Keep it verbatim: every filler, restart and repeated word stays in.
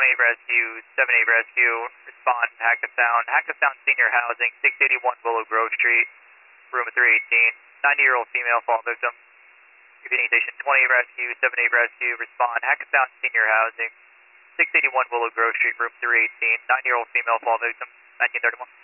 twenty-eight Rescue, seven eight Rescue, respond, Hackettstown, Hackettstown Senior Housing, six eighty-one Willow Grove Street, room three eighteen, ninety-year-old female fall victim. Computing station twenty-eight Rescue, seven eight Rescue, respond, Hackettstown Senior Housing, six eighty-one Willow Grove Street, room three eighteen, ninety-year-old female fall victim, nineteen thirty-one.